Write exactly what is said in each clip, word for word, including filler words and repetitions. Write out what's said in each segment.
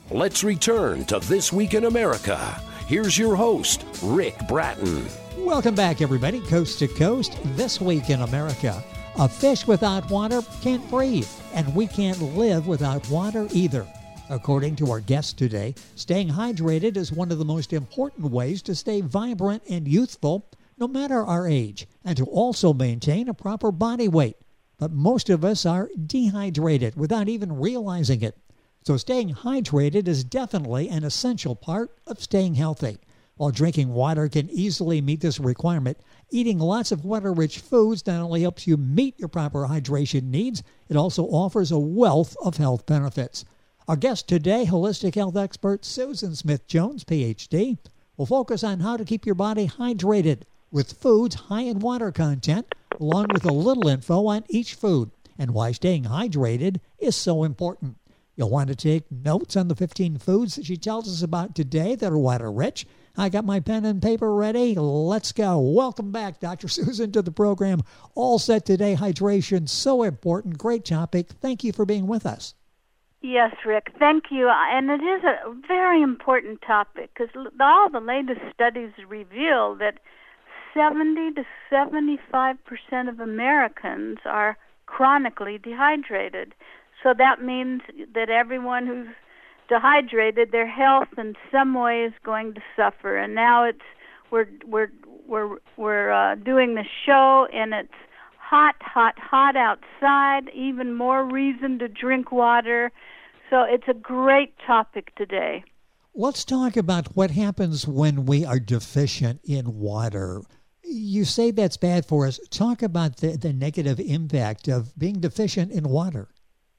Let's return to This Week in America. Here's your host, Rick Bratton. Welcome back, everybody. Coast to Coast, This Week in America. A fish without water can't breathe, and we can't live without water either. According to our guest today, staying hydrated is one of the most important ways to stay vibrant and youthful, no matter our age, and to also maintain a proper body weight. But most of us are dehydrated without even realizing it. So staying hydrated is definitely an essential part of staying healthy. While drinking water can easily meet this requirement, eating lots of water-rich foods not only helps you meet your proper hydration needs, it also offers a wealth of health benefits. Our guest today, holistic health expert Susan Smith-Jones, P H D, will focus on how to keep your body hydrated with foods high in water content, along with a little info on each food and why staying hydrated is so important. You'll want to take notes on the fifteen foods that she tells us about today that are water-rich. I got my pen and paper ready. Let's go. Welcome back, Doctor Susan, to the program. All set today. Hydration, so important. Great topic. Thank you for being with us. Yes, Rick. Thank you. And it is a very important topic because all the latest studies reveal that seventy to seventy-five percent of Americans are chronically dehydrated. So that means that everyone who's dehydrated, their health in some way is going to suffer. And now it's we're we're we're we're uh, doing the show, and it's hot, hot, hot outside. Even more reason to drink water. So it's a great topic today. Let's talk about what happens when we are deficient in water. You say that's bad for us. Talk about the, the negative impact of being deficient in water.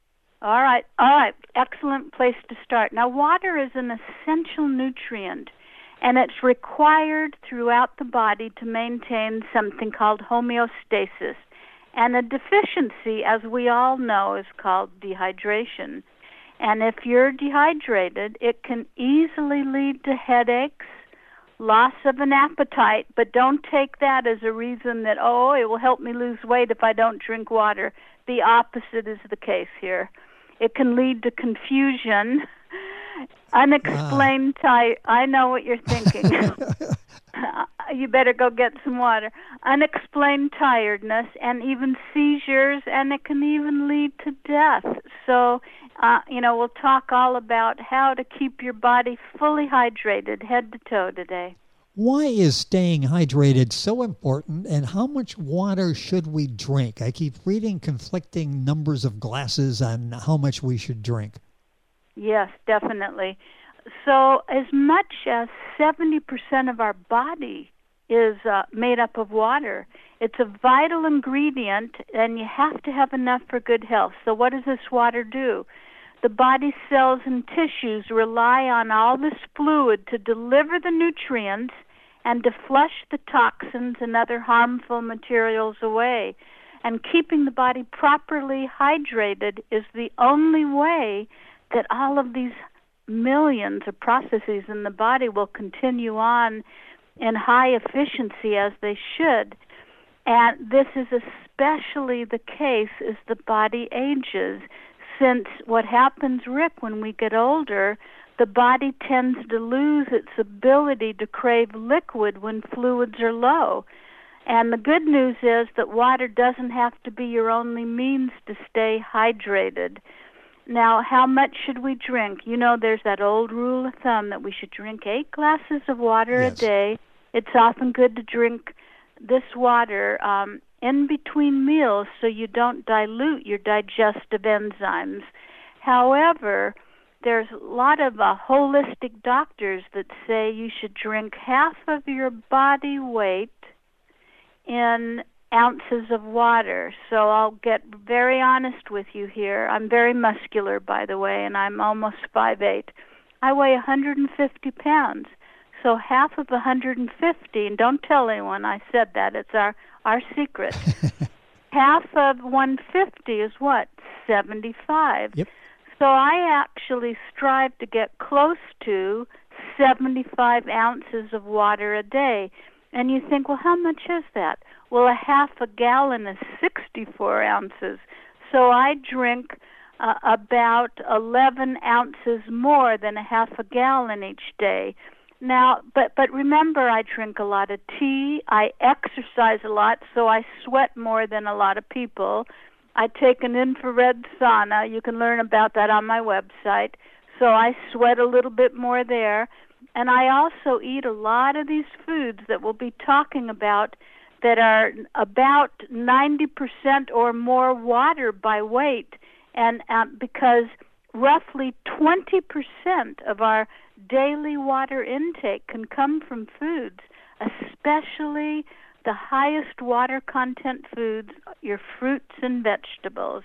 All right, all right. Excellent place to start. Now, water is an essential nutrient, and it's required throughout the body to maintain something called homeostasis. And a deficiency, as we all know, is called dehydration. And if you're dehydrated, it can easily lead to headaches, loss of an appetite, but don't take that as a reason that, oh, it will help me lose weight if I don't drink water. The opposite is the case here. It can lead to confusion, unexplained tired. I know what you're thinking. You better go get some water. Unexplained tiredness and even seizures, and it can even lead to death. So, uh, you know, we'll talk all about how to keep your body fully hydrated head to toe today. Why is staying hydrated so important, and how much water should we drink? I keep reading conflicting numbers of glasses on how much we should drink. Yes, definitely. So as much as seventy percent of our body is uh, made up of water. It's a vital ingredient, and you have to have enough for good health. So what does this water do? The body cells and tissues rely on all this fluid to deliver the nutrients and to flush the toxins and other harmful materials away. And keeping the body properly hydrated is the only way that all of these millions of processes in the body will continue on in high efficiency as they should. And this is especially the case as the body ages, since what happens, Rick, when we get older, the body tends to lose its ability to crave liquid when fluids are low. And the good news is that water doesn't have to be your only means to stay hydrated. Now, how much should we drink? You know, there's that old rule of thumb that we should drink eight glasses of water Yes. a day. It's often good to drink this water um, in between meals so you don't dilute your digestive enzymes. However, there's a lot of uh, holistic doctors that say you should drink half of your body weight in ounces of water. So I'll get very honest with you here. I'm very muscular, by the way, and I'm almost five eight. I weigh one hundred fifty pounds. So half of one hundred fifty, and don't tell anyone I said that, it's our, our secret. Half of one hundred fifty is what? seventy-five. Yep. So I actually strive to get close to seventy-five ounces of water a day. And you think, well, how much is that? Well, a half a gallon is sixty-four ounces. So I drink uh, about eleven ounces more than a half a gallon each day. Now, but but remember, I drink a lot of tea. I exercise a lot, so I sweat more than a lot of people. I take an infrared sauna. You can learn about that on my website. So I sweat a little bit more there. And I also eat a lot of these foods that we'll be talking about that are about ninety percent or more water by weight. And um, because roughly twenty percent of our daily water intake can come from foods, especially the highest water content foods, your fruits and vegetables.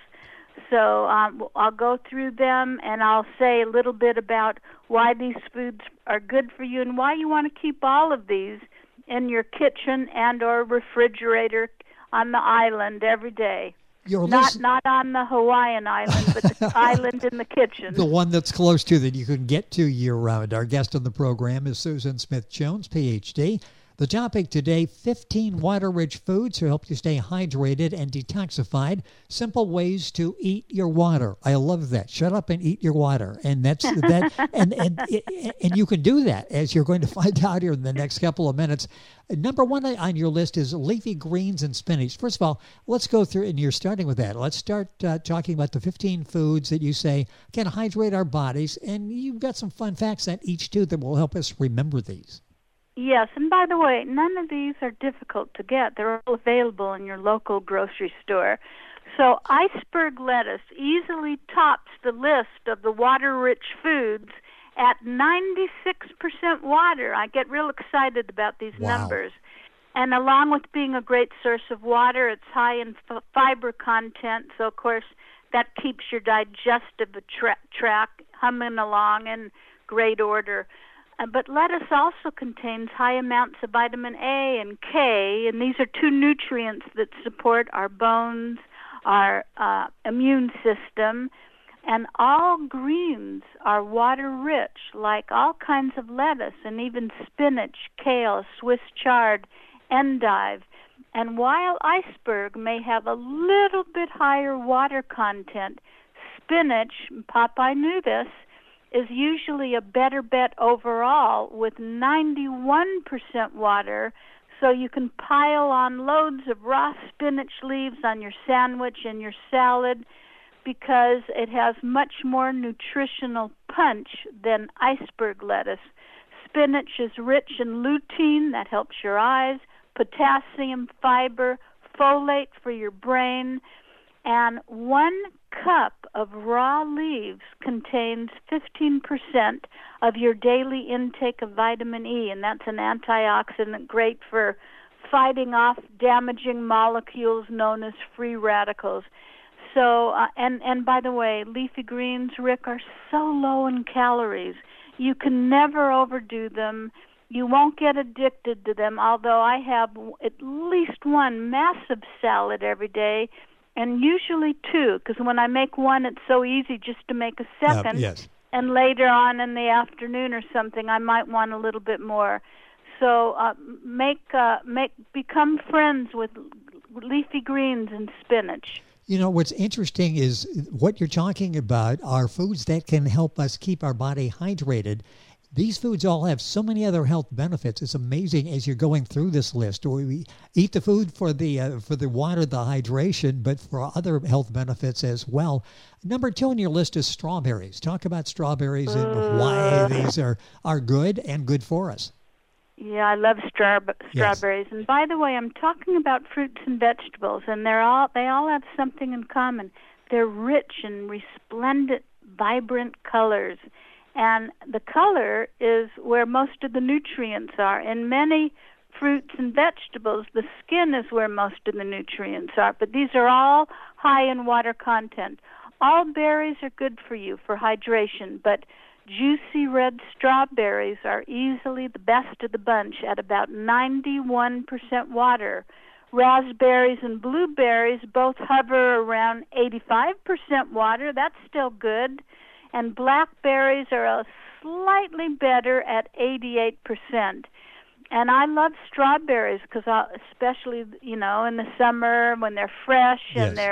So um, I'll go through them, and I'll say a little bit about why these foods are good for you and why you want to keep all of these in your kitchen and or refrigerator on the island every day. You're not listen- not on the Hawaiian island, but the island in the kitchen. The one that's close to that you can get to year-round. Our guest on the program is Susan Smith-Jones, P H D. The topic today, fifteen water-rich foods to help you stay hydrated and detoxified. Simple ways to eat your water. I love that. Shut up and eat your water. And that's that. and, and, and you can do that, as you're going to find out here in the next couple of minutes. Number one on your list is leafy greens and spinach. First of all, let's go through, and you're starting with that. Let's start uh, talking about the fifteen foods that you say can hydrate our bodies. And you've got some fun facts on each, too, that will help us remember these. Yes, and by the way, none of these are difficult to get. They're all available in your local grocery store. So iceberg lettuce easily tops the list of the water-rich foods at ninety-six percent water. I get real excited about these Wow. numbers. And along with being a great source of water, it's high in f- fiber content, so of course that keeps your digestive tra- track humming along in great order. Uh, but lettuce also contains high amounts of vitamin A and K, and these are two nutrients that support our bones, our uh, immune system. And all greens are water-rich, like all kinds of lettuce and even spinach, kale, Swiss chard, endive. And while iceberg may have a little bit higher water content, spinach, Popeye knew this, is usually a better bet overall with ninety-one percent water, so you can pile on loads of raw spinach leaves on your sandwich and your salad because it has much more nutritional punch than iceberg lettuce. Spinach is rich in lutein, that helps your eyes, potassium, fiber, folate for your brain, and one cup of raw leaves contains fifteen percent of your daily intake of vitamin E, and that's an antioxidant great for fighting off damaging molecules known as free radicals. So, uh, and, and by the way, leafy greens, Rick, are so low in calories. You can never overdo them. You won't get addicted to them, although I have at least one massive salad every day, and usually two, because when I make one, it's so easy just to make a second. Uh, yes. And later on in the afternoon or something, I might want a little bit more. So uh, make uh, make become friends with leafy greens and spinach. You know, what's interesting is what you're talking about are foods that can help us keep our body hydrated. These foods all have so many other health benefits. It's amazing as you're going through this list. We eat the food for the uh, for the water, the hydration, but for other health benefits as well. Number two on your list is strawberries. Talk about strawberries and why these are, are good and good for us. Yeah, I love straw- strawberries. Yes. And by the way, I'm talking about fruits and vegetables, and they're all they all have something in common. They're rich and resplendent, vibrant colors. And the color is where most of the nutrients are. In many fruits and vegetables, the skin is where most of the nutrients are. But these are all high in water content. All berries are good for you for hydration, but juicy red strawberries are easily the best of the bunch at about ninety-one percent water. Raspberries and blueberries both hover around eighty-five percent water. That's still good. And blackberries are a slightly better at eighty-eight percent. And I love strawberries because, especially, you know, in the summer when they're fresh Yes. and they're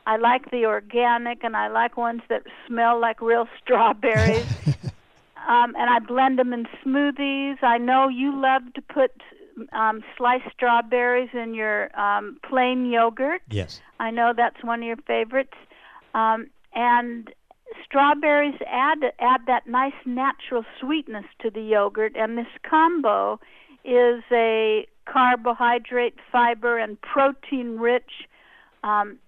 I like the organic, and I like ones that smell like real strawberries. um, and I blend them in smoothies. I know you love to put um, sliced strawberries in your um, plain yogurt. Yes. I know that's one of your favorites. Um, and strawberries add add that nice natural sweetness to the yogurt, and this combo is a carbohydrate, fiber, and protein-rich, um,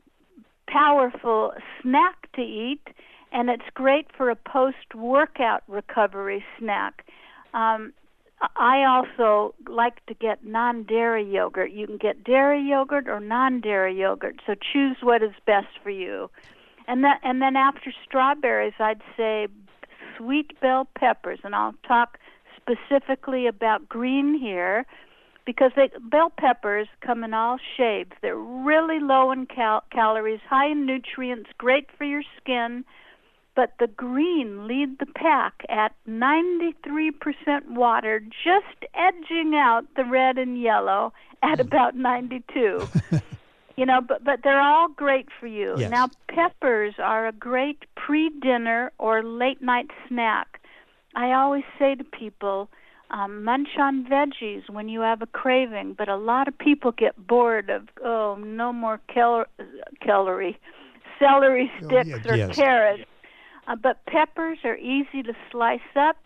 powerful snack to eat, and it's great for a post-workout recovery snack. Um, I also like to get non-dairy yogurt. You can get dairy yogurt or non-dairy yogurt, so choose what is best for you. And that, and then after strawberries, I'd say sweet bell peppers, and I'll talk specifically about green here, because they, bell peppers come in all shapes. They're really low in cal- calories, high in nutrients, great for your skin, but the green lead the pack at ninety-three percent water, just edging out the red and yellow at about ninety-two. You know, but but they're all great for you. Yes. Now, peppers are a great pre-dinner or late-night snack. I always say to people, um, munch on veggies when you have a craving, but a lot of people get bored of, oh, no more cal- calorie, celery sticks Oh, yeah, or yes. carrots. Uh, but peppers are easy to slice up.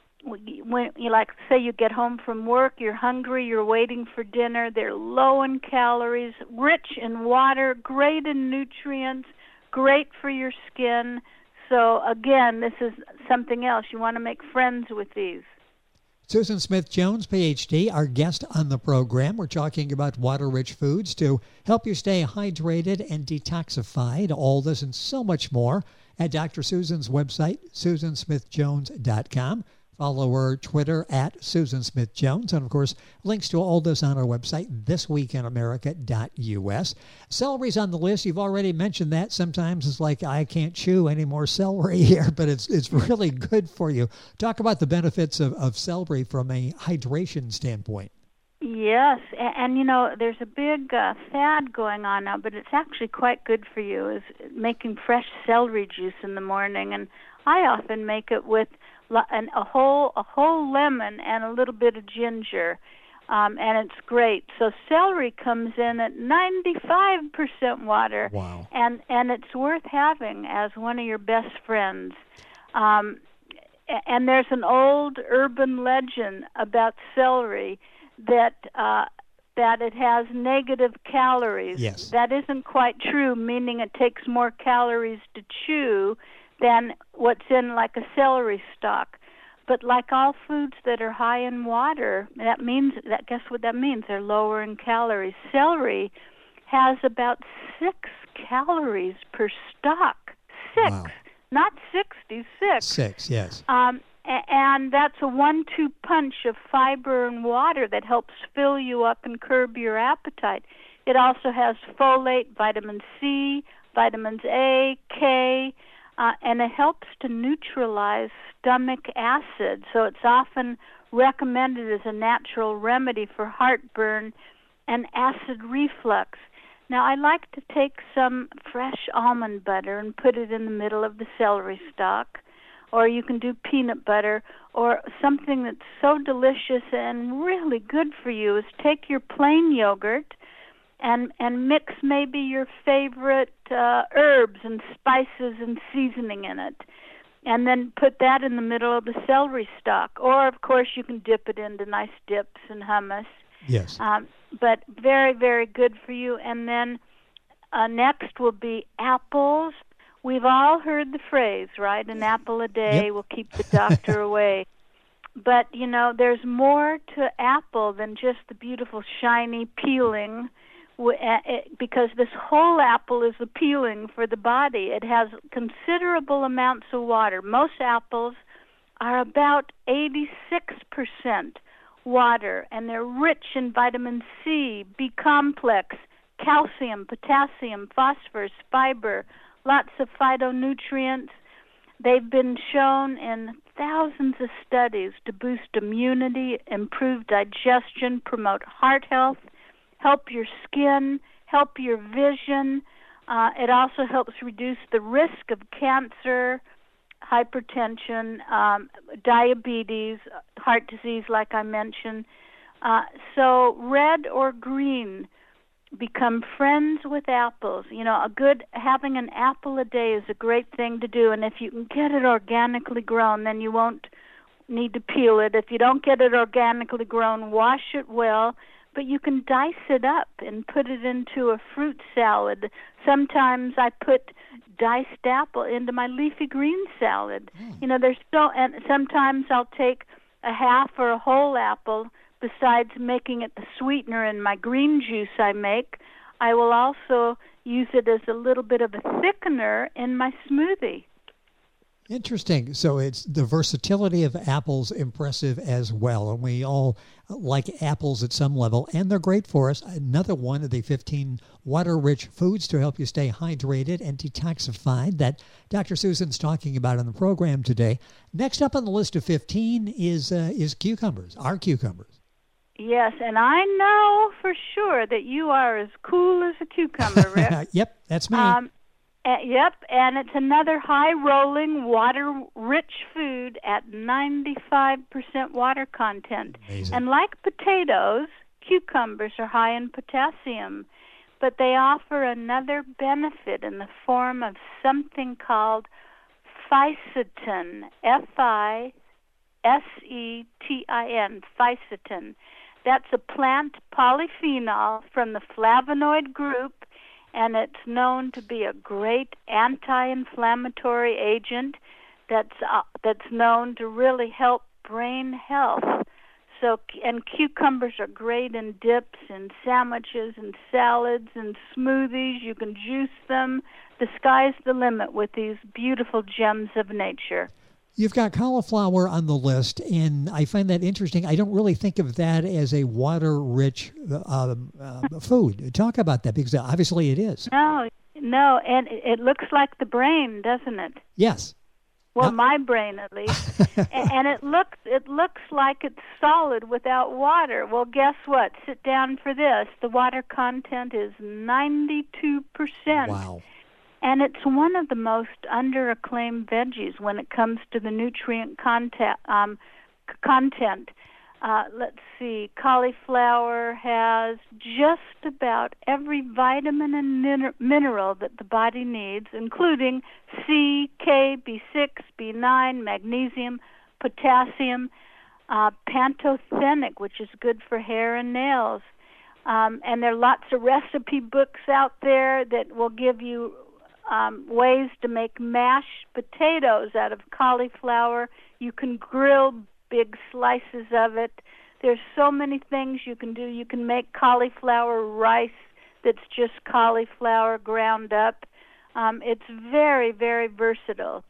When you like, say you get home from work, you're hungry, you're waiting for dinner. They're low in calories, rich in water, great in nutrients, great for your skin. So again, this is something else. You want to make friends with these. Susan Smith-Jones, P H D, our guest on the program. We're talking about water-rich foods to help you stay hydrated and detoxified. All this and so much more at Doctor Susan's website, susan smith jones dot com. Follow her Twitter at Susan Smith Jones. And, of course, links to all this on our website, this week in america dot u s. Celery's on the list. You've already mentioned that. Sometimes it's like, I can't chew any more celery here, but it's it's really good for you. Talk about the benefits of, of celery from a hydration standpoint. Yes, and, and you know, there's a big uh, fad going on now, but it's actually quite good for you, is making fresh celery juice in the morning. And I often make it with And a whole a whole lemon and a little bit of ginger, um, and it's great. So celery comes in at ninety-five percent water, Wow. and and it's worth having as one of your best friends. Um, and there's an old urban legend about celery that uh, that it has negative calories. Yes. That isn't quite true, meaning it takes more calories to chew than what's in like a celery stalk. But like all foods that are high in water, that means that guess what that means? They're lower in calories. Celery has about six calories per stalk. Six, Wow. not sixty, six. Six, yes. Um, a- and that's a one two punch of fiber and water that helps fill you up and curb your appetite. It also has folate, vitamin C, vitamins A, K, Uh, and it helps to neutralize stomach acid. So it's often recommended as a natural remedy for heartburn and acid reflux. Now, I like to take some fresh almond butter and put it in the middle of the celery stalk, or you can do peanut butter, or something that's so delicious and really good for you is take your plain yogurt and and mix maybe your favorite uh, herbs and spices and seasoning in it, and then put that in the middle of the celery stalk. Or, of course, you can dip it into nice dips and hummus. Yes. Um, but very, very good for you. And then uh, next will be apples. We've all heard the phrase, right? An apple a day Yep. will keep the doctor away. But, you know, there's more to apple than just the beautiful, shiny peeling, because this whole apple is appealing for the body. It has considerable amounts of water. Most apples are about eighty-six percent water, and they're rich in vitamin C, B complex, calcium, potassium, phosphorus, fiber, lots of phytonutrients. They've been shown in thousands of studies to boost immunity, improve digestion, promote heart health, help your skin, help your vision. Uh, it also helps reduce the risk of cancer, hypertension, um, diabetes, heart disease, like I mentioned. Uh, so red or green, become friends with apples. You know, a good having an apple a day is a great thing to do, and if you can get it organically grown, then you won't need to peel it. If you don't get it organically grown, wash it well, but you can dice it up and put it into a fruit salad. Sometimes I put diced apple into my leafy green salad. Mm. You know, there's so, and sometimes I'll take a half or a whole apple. Besides making it the sweetener in my green juice I make, I will also use it as a little bit of a thickener in my smoothie. Interesting. So it's the versatility of apples impressive as well. And we all like apples at some level, and they're great for us. Another one of the fifteen water-rich foods to help you stay hydrated and detoxified that Doctor Susan's talking about in the program today. Next up on the list of fifteen is uh, is cucumbers, our cucumbers. Yes, and I know for sure that you are as cool as a cucumber, Rick. Yep, that's me. Um, uh, yep, and it's another high-rolling, water-rich food at ninety-five percent water content. Amazing. And like potatoes, cucumbers are high in potassium, but they offer another benefit in the form of something called fisetin, F I S E T I N, fisetin. That's a plant polyphenol from the flavonoid group, and it's known to be a great anti-inflammatory agent that's uh, that's known to really help brain health. So, and cucumbers are great in dips and sandwiches and salads and smoothies. You can juice them. The sky's the limit with these beautiful gems of nature. You've got cauliflower on the list, and I find that interesting. I don't really think of that as a water-rich uh, uh, food. Talk about that, because obviously it is. No, no, and it looks like the brain, doesn't it? Yes. Well, uh, my brain at least. And it looks it looks like it's solid without water. Well, guess what? Sit down for this. The water content is ninety-two percent. Wow. And it's one of the most under-acclaimed veggies when it comes to the nutrient content. Um, content. Uh, let's see, cauliflower has just about every vitamin and min- mineral that the body needs, including C, K, B six, B nine, magnesium, potassium, uh, pantothenic, which is good for hair and nails. Um, and there are lots of recipe books out there that will give you Um, ways to make mashed potatoes out of cauliflower. You can grill big slices of it. There's so many things you can do. You can make cauliflower rice that's just cauliflower ground up. Um, it's very, very versatile.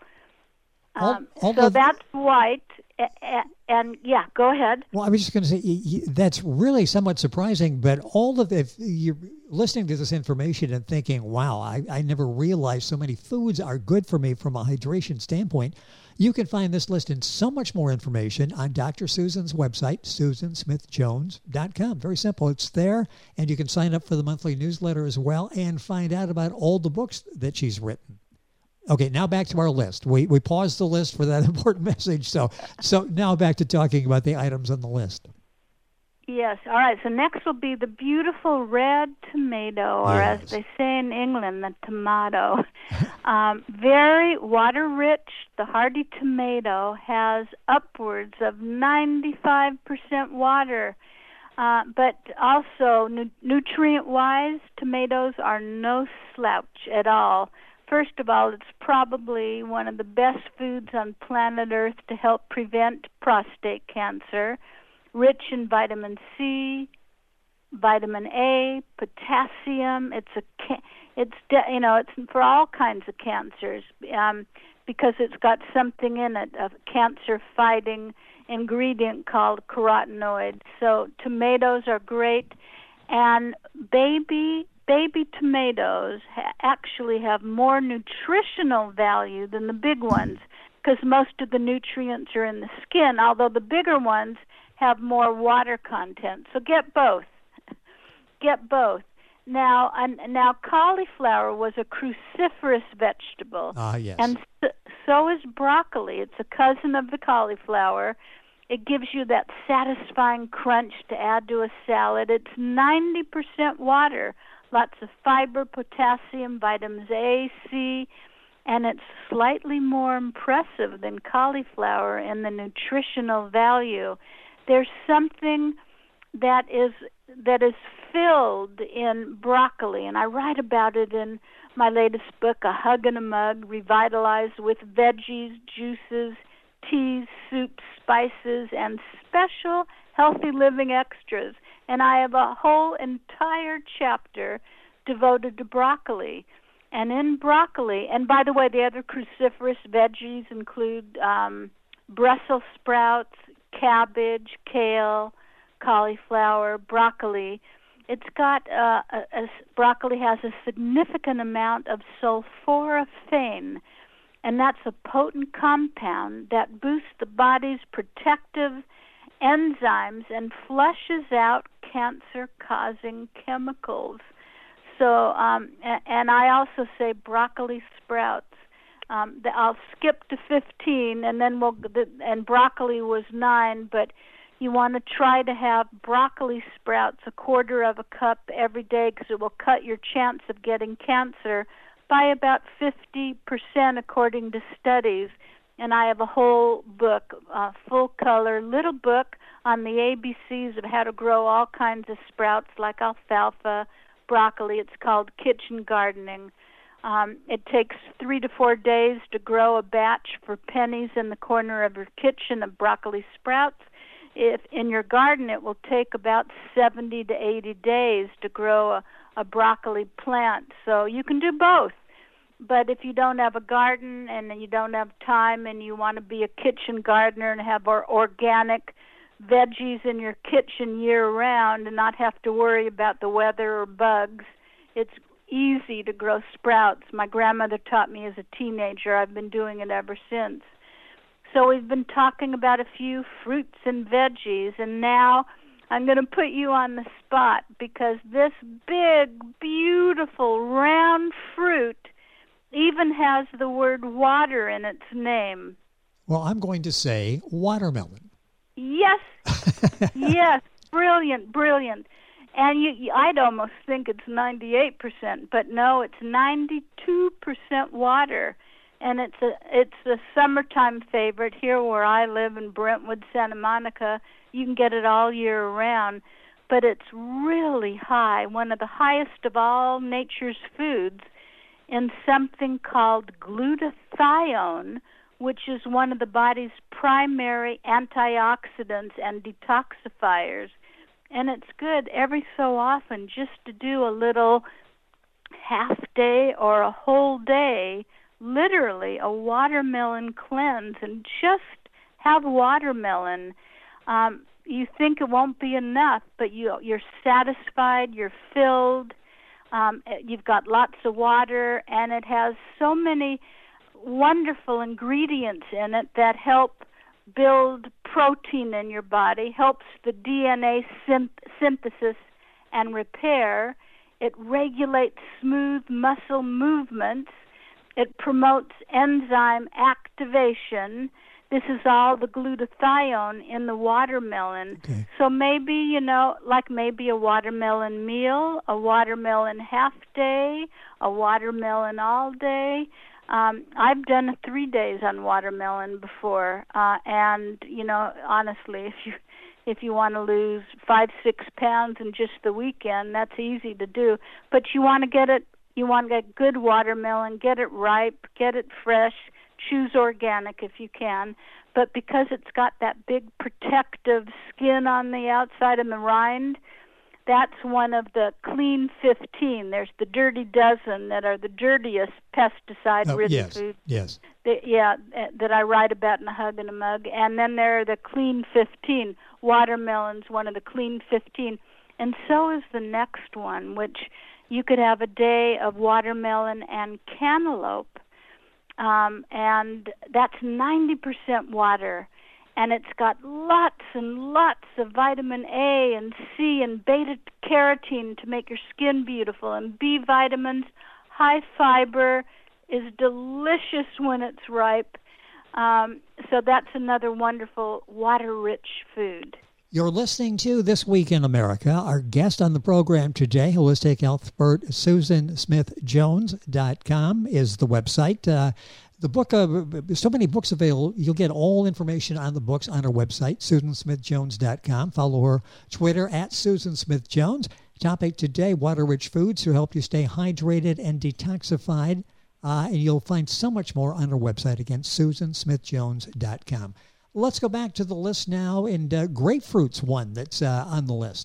Um, all, all so of, that's white. And, and yeah, go ahead. Well, I was just going to say, y- y- that's really somewhat surprising, but all of if you're listening to this information and thinking, wow, I, I never realized so many foods are good for me from a hydration standpoint, you can find this list and so much more information on Doctor Susan's website, susan smith jones dot com. Very simple. It's there, and you can sign up for the monthly newsletter as well and find out about all the books that she's written. Okay, now back to our list. We we paused the list for that important message. So so now back to talking about the items on the list. Yes. All right. So next will be the beautiful red tomato, or yes. as they say in England, the tomato. um, very water-rich. The hardy tomato has upwards of ninety-five percent water. Uh, but also, nu- nutrient-wise, tomatoes are no slouch at all. First of all, it's probably one of the best foods on planet Earth to help prevent prostate cancer. Rich in vitamin C, vitamin A, potassium. It's a, it's you know, it's for all kinds of cancers um, because it's got something in it, a cancer-fighting ingredient called carotenoid. So tomatoes are great, and baby baby tomatoes ha- actually have more nutritional value than the big ones because most of the nutrients are in the skin, although the bigger ones have more water content. So get both. Get both. Now, and now cauliflower was a cruciferous vegetable. Ah, yes. And so, so is broccoli. It's a cousin of the cauliflower. It gives you that satisfying crunch to add to a salad. It's ninety percent water, lots of fiber, potassium, vitamins A, C, and it's slightly more impressive than cauliflower in the nutritional value. There's something that is that is filled in broccoli, and I write about it in my latest book, A Hug and a Mug, Revitalized with Veggies, Juices, Teas, Soups, Spices, and Special Healthy Living Extras. And I have a whole entire chapter devoted to broccoli. And in broccoli, and by the way, the other cruciferous veggies include um, Brussels sprouts, cabbage, kale, cauliflower, broccoli. It's got, uh, a, a, broccoli has a significant amount of sulforaphane, and that's a potent compound that boosts the body's protective enzymes and flushes out cancer-causing chemicals. So, um, and, and I also say broccoli sprouts. Um, the, I'll skip to fifteen, and then we'll. The, and broccoli was nine, but you want to try to have broccoli sprouts a quarter of a cup every day because it will cut your chance of getting cancer by about fifty percent according to studies. And I have a whole book, uh, full-color little book on the A B Cs of how to grow all kinds of sprouts like alfalfa, broccoli. It's called Kitchen Gardening. Um, it takes three to four days to grow a batch for pennies in the corner of your kitchen of broccoli sprouts. If in your garden, it will take about seventy to eighty days to grow a, a broccoli plant. So you can do both. But if you don't have a garden and you don't have time and you want to be a kitchen gardener and have our organic veggies in your kitchen year-round and not have to worry about the weather or bugs, it's easy to grow sprouts. My grandmother taught me as a teenager. I've been doing it ever since. So we've been talking about a few fruits and veggies, and now I'm going to put you on the spot because this big, beautiful, round fruit even has the word water in its name. Well, I'm going to say watermelon. Yes, yes, brilliant, brilliant. And you, you, I'd almost think it's ninety-eight percent, but no, it's ninety-two percent water. And it's a it's a summertime favorite here where I live in Brentwood, Santa Monica. You can get it all year round, but it's really high, one of the highest of all nature's foods, in something called glutathione, which is one of the body's primary antioxidants and detoxifiers. And it's good every so often just to do a little half day or a whole day, literally a watermelon cleanse, and just have watermelon. Um, you think it won't be enough, but you, you're satisfied, you're filled, um, you've got lots of water, and it has so many wonderful ingredients in it that help build protein in your body, helps the D N A synth- synthesis and repair. It regulates smooth muscle movements. It promotes enzyme activation. This is all the glutathione in the watermelon. Okay. So maybe, you know, like maybe a watermelon meal, a watermelon half day, a watermelon all day. Um, I've done three days on watermelon before, uh, and you know, honestly, if you if you want to lose five, six pounds in just the weekend, that's easy to do. But you want to get it, you want to get good watermelon, get it ripe, get it fresh. Choose organic if you can, but because it's got that big protective skin on the outside and the rind, that's one of the clean fifteen. There's the dirty dozen that are the dirtiest pesticide-ridden oh, yes, foods. Yes. That, yeah, that I write about in A Hug and a Mug. And then there are the clean fifteen. Watermelon's one of the clean fifteen. And so is the next one, which you could have a day of watermelon and cantaloupe. Um, and that's ninety percent water. and it's got lots and lots of vitamin A and C and beta-carotene to make your skin beautiful, and B vitamins, high fiber, is delicious when it's ripe. Um, so that's another wonderful water-rich food. You're listening to This Week in America. Our guest on the program today, holistic health expert Susan Smith Jones dot com is the website. Uh, the book, uh, so many books available. You'll get all information on the books on our website, Susan Smith Jones dot com. Follow her Twitter at Susan Smith Jones. Topic today, water-rich foods to help you stay hydrated and detoxified. Uh, and you'll find so much more on our website, again, Susan Smith Jones dot com. Let's go back to the list now, and uh, grapefruit's one that's uh, on the list.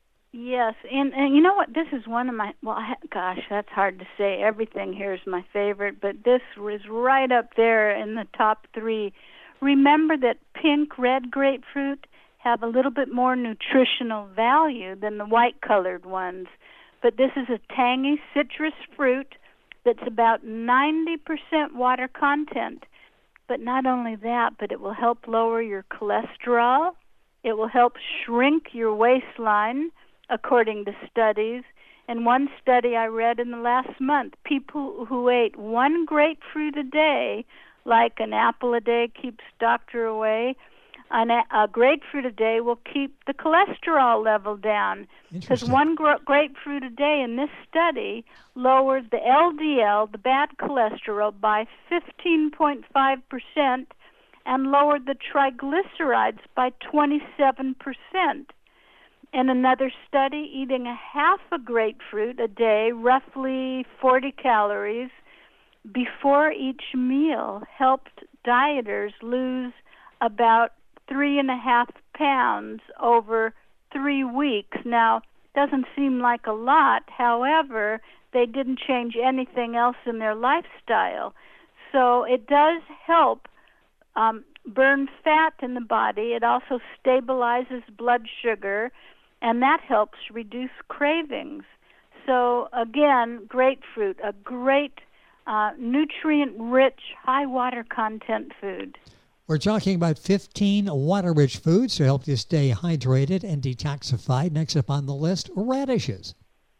Yes, and, and you know what? This is one of my, well, I, gosh, that's hard to say. Everything here is my favorite, but this was right up there in the top three. Remember that pink, red grapefruit have a little bit more nutritional value than the white-colored ones, but this is a tangy citrus fruit that's about ninety percent water content. But not only that, but it will help lower your cholesterol. It will help shrink your waistline, according to studies. In one study I read in the last month, people who ate one grapefruit a day, like an apple a day keeps doctor away, an, a grapefruit a day will keep the cholesterol level down. Because one gr- grapefruit a day in this study lowered the L D L, the bad cholesterol, by fifteen point five percent and lowered the triglycerides by twenty-seven percent. In another study, eating a half a grapefruit a day, roughly forty calories, before each meal helped dieters lose about three and a half pounds over three weeks. Now, doesn't seem like a lot. However, they didn't change anything else in their lifestyle. So it does help um, burn fat in the body. It also stabilizes blood sugar, and that helps reduce cravings. So again, grapefruit, a great uh, nutrient-rich, high water content food. We're talking about fifteen water-rich foods to help you stay hydrated and detoxified. Next up on the list, radishes.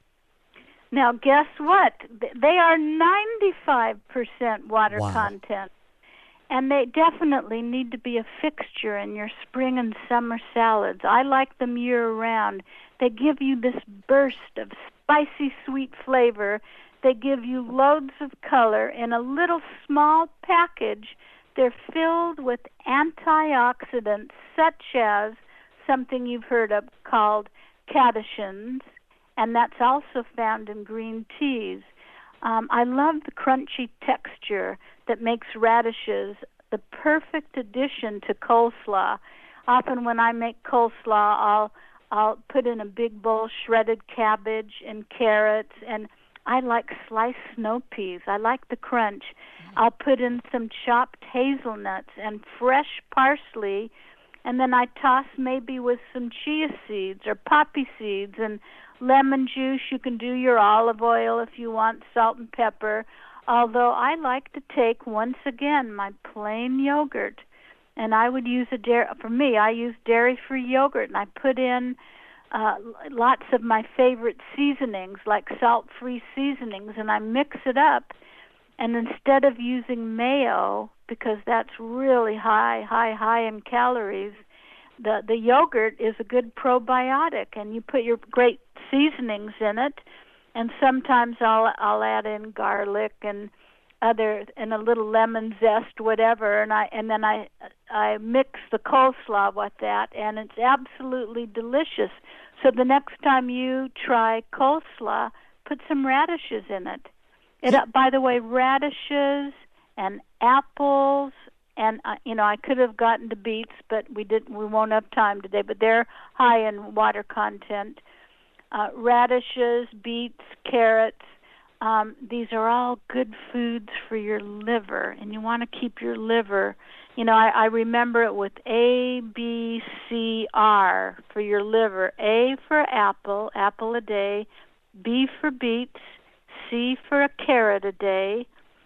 Now, guess what? They are ninety-five percent water Wow. content. And they definitely need to be a fixture in your spring and summer salads. I like them year-round. They give you this burst of spicy, sweet flavor. They give you loads of color in a little small package. They're filled with antioxidants, such as something you've heard of called catechins, and that's also found in green teas. Um, I love the crunchy texture that makes radishes the perfect addition to coleslaw. Often when I make coleslaw, I'll I'll put in a big bowl shredded cabbage and carrots, and I like sliced snow peas. I like the crunch. I'll put in some chopped hazelnuts and fresh parsley, and then I toss maybe with some chia seeds or poppy seeds and lemon juice. You can do your olive oil if you want, salt and pepper. Although I like to take, once again, my plain yogurt, and I would use a dairy, for me, I use dairy-free yogurt, and I put in uh, lots of my favorite seasonings, like salt-free seasonings, and I mix it up. And instead of using mayo, because that's really high, high, high in calories, the, the yogurt is a good probiotic, and you put your great seasonings in it, and sometimes I'll I'll add in garlic and other and a little lemon zest, whatever, and I and then I I mix the coleslaw with that, and it's absolutely delicious. So the next time you try coleslaw, put some radishes in it. It, uh, by the way, radishes and apples, and uh, you know, I could have gotten to beets, but we didn't. We won't have time today. But they're high in water content. Uh, radishes, beets, carrots. Um, these are all good foods for your liver, and you want to keep your liver. You know, I, I remember it with A, B, C, R for your liver. A for apple, apple a day. B for beets. C for a carrot a day,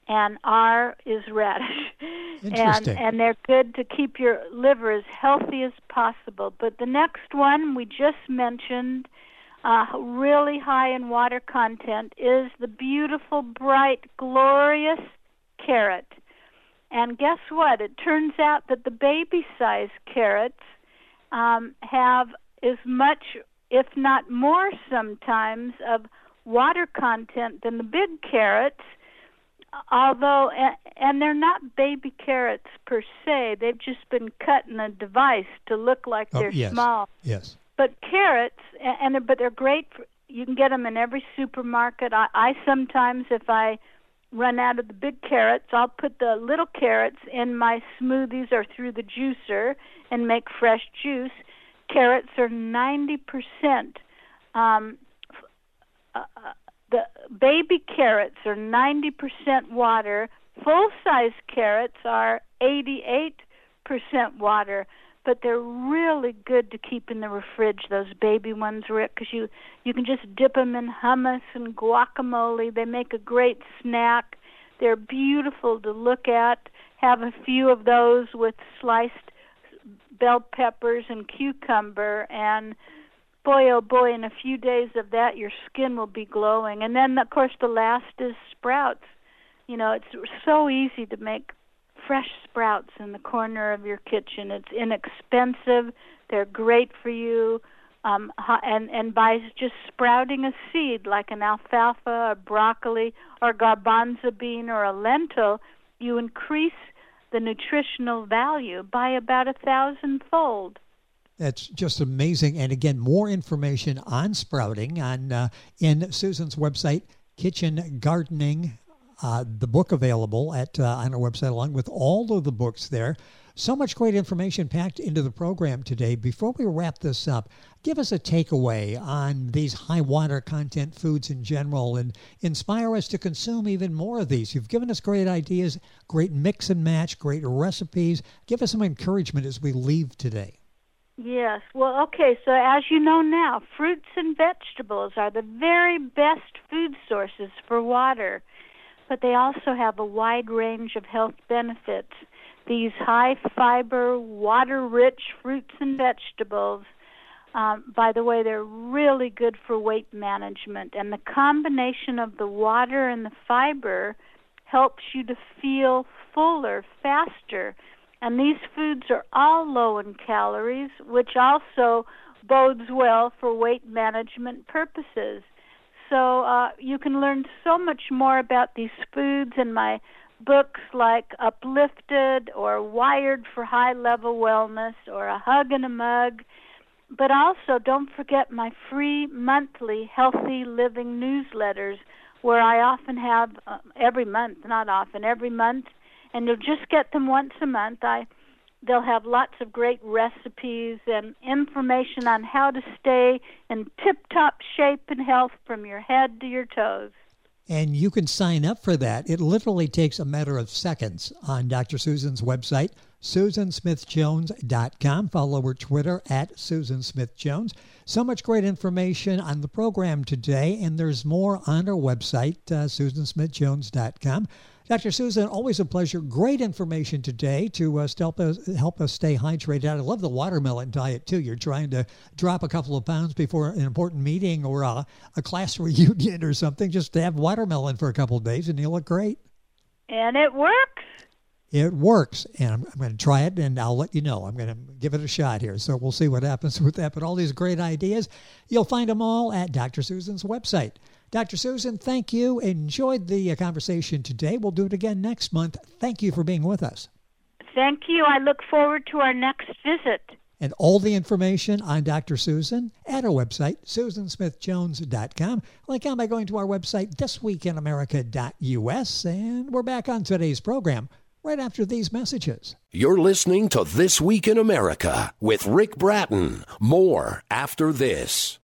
and R is radish. Interesting. And, and they're good to keep your liver as healthy as possible. But the next one we just mentioned, uh, really high in water content, is the beautiful, bright, glorious carrot. And guess what? It turns out that the baby-sized carrots um, have as much, if not more sometimes, of water content than the big carrots, although, and they're not baby carrots per se. They've just been cut in a device to look like they're oh, yes. small. Yes. But carrots, and, and but they're great. For, you can get them in every supermarket. I, I sometimes, if I run out of the big carrots, I'll put the little carrots in my smoothies or through the juicer and make fresh juice. Carrots are ninety percent. Um, uh, the baby carrots are ninety percent water. Full-size carrots are eighty-eight percent water. But they're really good to keep in the fridge, those baby ones, Rick, because you, you can just dip them in hummus and guacamole. They make a great snack. They're beautiful to look at. Have a few of those with sliced bell peppers and cucumber, and boy, oh boy, in a few days of that, your skin will be glowing. And then, of course, the last is sprouts. You know, it's so easy to make fresh sprouts in the corner of your kitchen. It's inexpensive. They're great for you. Um, and, and by just sprouting a seed like an alfalfa or broccoli or garbanzo bean or a lentil, you increase the nutritional value by about a thousandfold. That's just amazing. And again, more information on sprouting on uh, in Susan's website, Kitchen Gardening. Uh, the book available at uh, on our website, along with all of the books there. So much great information packed into the program today. Before we wrap this up, give us a takeaway on these high water content foods in general and inspire us to consume even more of these. You've given us great ideas, great mix and match, great recipes. Give us some encouragement as we leave today. Yes. Well, okay, so as you know now, fruits and vegetables are the very best food sources for water. But they also have a wide range of health benefits. These high-fiber, water-rich fruits and vegetables, um, by the way, they're really good for weight management. And the combination of the water and the fiber helps you to feel fuller, faster. And these foods are all low in calories, which also bodes well for weight management purposes. So uh, you can learn so much more about these foods in my books like Uplifted or Wired for High-Level Wellness or A Hug and a Mug. But also don't forget my free monthly Healthy Living newsletters where I often have, uh, every month, not often, every month, and you'll just get them once a month. I They'll have lots of great recipes and information on how to stay in tip-top shape and health from your head to your toes. And you can sign up for that. It literally takes a matter of seconds on Doctor Susan's website, susan smith jones dot com. Follow her Twitter at Susan Smith Jones. So much great information on the program today, and there's more on our website, uh, susan smith jones dot com. Doctor Susan, always a pleasure. Great information today to uh, help us help us stay hydrated. I love the watermelon diet, too. You're trying to drop a couple of pounds before an important meeting or a, a class reunion or something. Just to have watermelon for a couple of days, and you'll look great. And it works. It works, and I'm, I'm going to try it, and I'll let you know. I'm going to give it a shot here, so we'll see what happens with that. But all these great ideas, you'll find them all at Doctor Susan's website. Doctor Susan, thank you. Enjoyed the conversation today. We'll do it again next month. Thank you for being with us. Thank you. I look forward to our next visit. And all the information on Doctor Susan at our website, susan smith jones dot com. Link on by going to our website, this week in america dot u s. And we're back on today's program right after these messages. You're listening to This Week in America with Rick Bratton. More after this.